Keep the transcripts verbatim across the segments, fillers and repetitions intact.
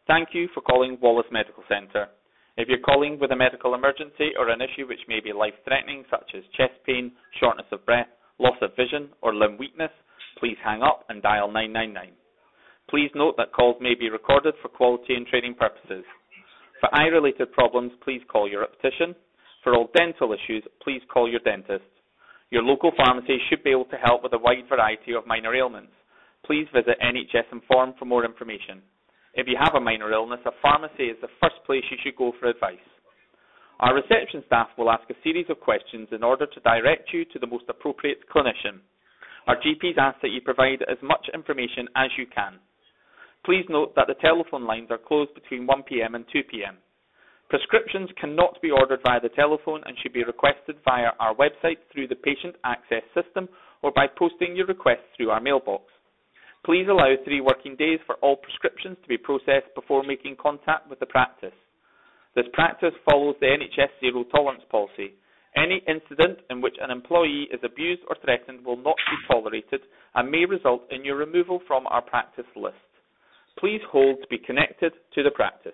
Thank you for calling Wallace Medical Centre. If you're calling with a medical emergency or an issue which may be life-threatening, such as chest pain, shortness of breath, loss of vision, or limb weakness, please hang up and dial nine nine nine. Please note that calls may be recorded for quality and training purposes. For eye-related problems, please call your optician. For all dental issues, please call your dentist. Your local pharmacy should be able to help with a wide variety of minor ailments. Please visit N H S Inform for more information. If you have a minor illness, a pharmacy is the first place you should go for advice. Our reception staff will ask a series of questions in order to direct you to the most appropriate clinician. Our G Ps ask that you provide as much information as you can. Please note that the telephone lines are closed between one p m and two p m Prescriptions cannot be ordered via the telephone and should be requested via our website through the patient access system or by posting your request through our mailbox. Please allow three working days for all prescriptions to be processed before making contact with the practice. This practice follows the N H S zero tolerance policy. Any incident in which an employee is abused or threatened will not be tolerated and may result in your removal from our practice list. Please hold to be connected to the practice.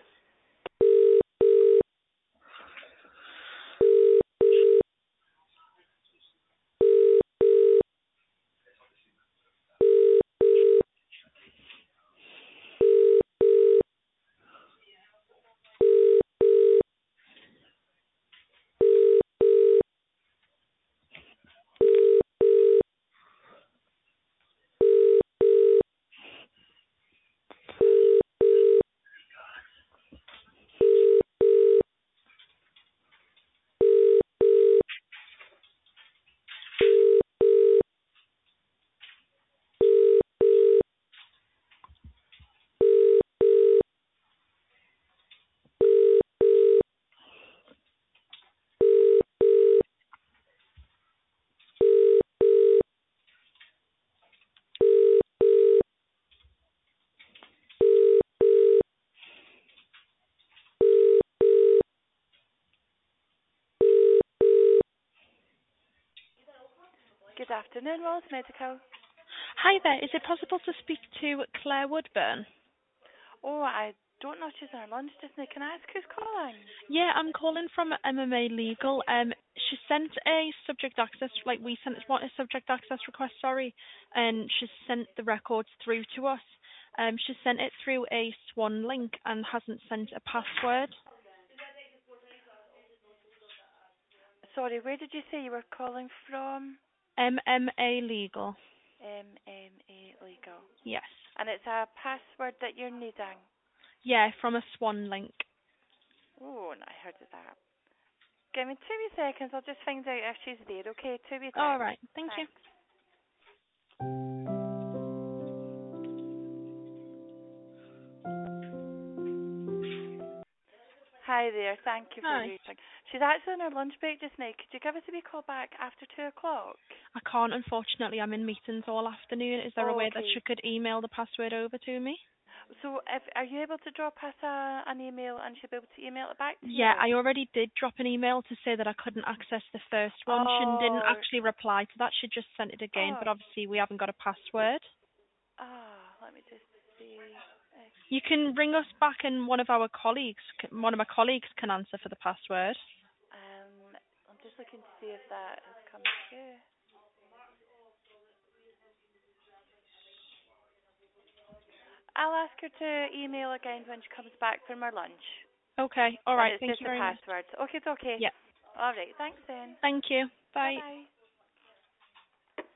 Good afternoon, Wallace Medical. Hi there. Is it possible to speak to Claire Woodburn? Oh, I don't know if she's on her lunch just now. Can I ask who's calling? Yeah, I'm calling from M M A Legal. Um, she sent a subject access, like we sent what a subject access request, sorry, and she sent the records through to us. Um, she sent it through a Swan link and hasn't sent a password. Sorry, where did you say you were calling from? M M A Legal. M M A Legal. Yes. And it's a password that you're needing? Yeah, from a Swan link. Oh, no, I heard of that. Give me two wee seconds. I'll just find out if she's there, okay? Two wee seconds. All right. Thank Thanks. you. Hi there. Thank you for Hi. waiting. She's actually on her lunch break just now. Could you give us a wee call back after two o'clock? I can't, unfortunately. I'm in meetings all afternoon. Is there Oh, a way that okay. she could email the password over to me? So, if are you able to drop us a, an email and she'll be able to email it back to Yeah, you? I already did drop an email to say that I couldn't access the first one. She didn't Oh. actually reply to that. She just sent it again, Oh. but obviously we haven't got a password. Ah, let me just see. You can ring us back and one of our colleagues, one of my colleagues can answer for the password. Um, I'm just looking to see if that has come through. I'll ask her to email again when she comes back from her lunch. Okay, all right. And it's Thank just you the very much. password. Okay, it's okay. Yeah. All right, thanks then. Thank you. Bye. Bye-bye.